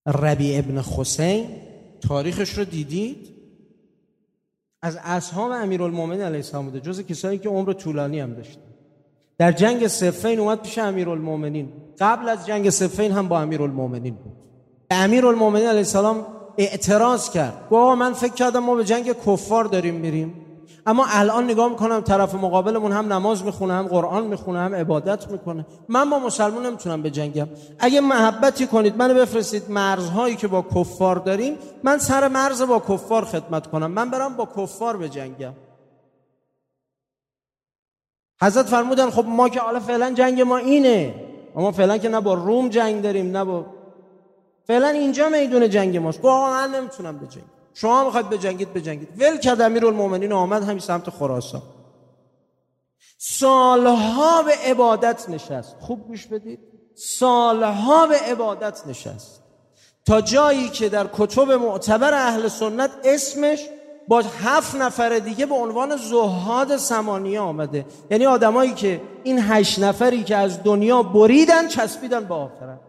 ربیع ابن خثیم تاریخش رو دیدید؟ از اصحاب امیرالمومنین علیه السلام بوده، جز کسایی که عمر طولانی هم داشتن. در جنگ صفین اومد پیش امیرالمومنین، قبل از جنگ صفین هم با امیرالمومنین بود. امیرالمومنین علیه السلام اعتراض کرد، گفت من فکر کردم ما به جنگ کفار داریم میریم، اما الان نگاه میکنم طرف مقابلمون هم نماز میخونه، هم قرآن میخونه، هم عبادت میکنه، من با مسلمان نمیتونم بجنگم. اگه محبتی کنید منو بفرستید مرزهایی که با کفار داریم، من سر مرز با کفار خدمت کنم، من برم با کفار بجنگم. حضرت فرمودن خب ما که حالا فعلا جنگ ما اینه، اما فعلا که نه با روم جنگ داریم نه با، فعلا اینجا میدون جنگ ماست. گفت آقا من نمیتونم بجنگم، شما میخواید بجنگید. ول کرد امیرالمومنین، آمد همین سمت خراسان. سالها به عبادت نشست. خوب گوش بدید، سالها به عبادت نشست، تا جایی که در کتب معتبر اهل سنت اسمش با 7 نفر دیگه به عنوان زهاد ثمانیه آمده. یعنی آدمایی که این 8 نفری که از دنیا بریدن چسبیدن به آخرت.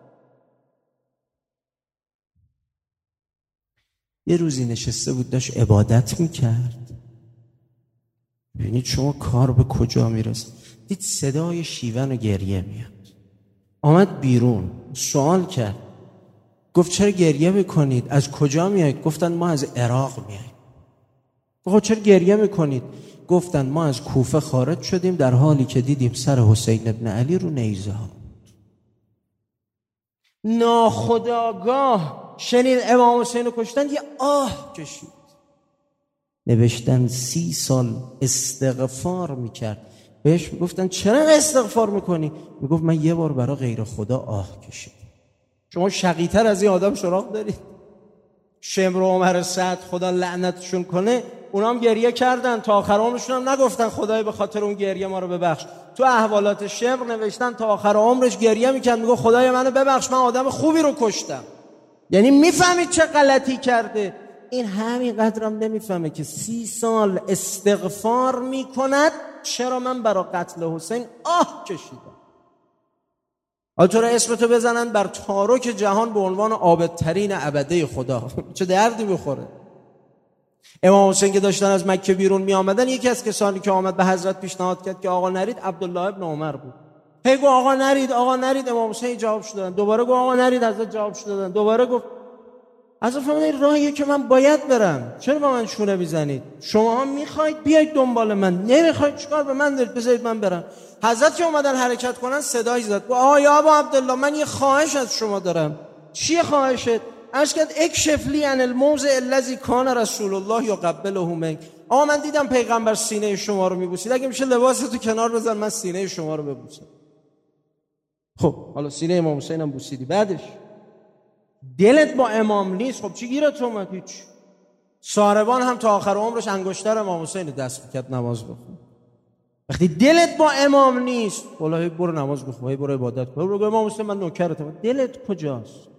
یه روزی نشسته بود داشت عبادت میکرد. ببینید شما کار به کجا میرسه. دید صدای شیون و گریه میاد. آمد بیرون، سوال کرد، گفت چرا گریه میکنید؟ از کجا میایید؟ گفتن ما از عراق میاییم. گفت چرا گریه میکنید؟ گفتن ما از کوفه خارج شدیم در حالی که دیدیم سر حسین ابن علی رو نیزه ها. ناخودآگاه شنید امام حسین رو کشتن، یه آه کشید. نوشتن 30 سال استغفار میکرد. بهش گفتن چرا استغفار میکنی؟ میگفت من یه بار برای غیر خدا آه کشید. شما شقی‌تر از این آدم سراغ دارید؟ شمر و عمر سعد خدا لعنتشون کنه، اونا هم گریه کردن، تا آخر عمرشون هم نگفتن خدای به خاطر اون گریه ما رو ببخش. تو احوالات شمر نوشتن تا آخر عمرش گریه میکرد، میگه خدای منو ببخش، من آدم خوبی رو کشتم. یعنی میفهمید چه غلطی کرده. این همین قدرم نمیفهمه که 30 سال استغفار میکند چرا من برای قتل حسین آه کشیدم. حالا تو را اسمتو بزنن بر تارک جهان به عنوان عابدترین عبده خدا، چه دردی بخوره. امام حسین که داشتن از مکه بیرون می آمدن، یکی از کسانی که آمد به حضرت پیشنهاد کرد که آقا نرید عبدالله ابن عمر بود. هی گفت آقا نرید، آقا نرید. امام حسین جوابش دادن، دوباره گفت آقا نرید، حضرت جوابش دادن، دوباره گفت حضرت فرمودن راهیه که من باید برم، چرا با من شونه میزنید؟ شما میخواید بیاید دنبال من، نمیخواید چیکار به من دارید؟ بذارید من برم. حضرت که اومدن حرکت کنن صدایی زد، گفت آقا یا ابا عبدالله من یه خواهش از شما دارم. چیه خواهشت؟ عرض کرد اکشف لی عن الموضع الذی کان رسول الله یقبله منک. آقا من دیدم پیغمبر سینه شما رو میبوسید، اگه میشه لباستو کنار بذار من سینه شما رو ببوسم. خب حالا سینه امام حسین هم بوسیدی، بعدش دلت با امام نیست، خب چی گیرت اومد؟ هیچ. ساربان هم تا آخر عمرش انگشتر امام حسین دست میکرد نماز بخون. وقتی دلت با امام نیست، والله برو نماز بخون، برو عبادت کن، برو امام حسین من نوکرتم. دلت کجاست؟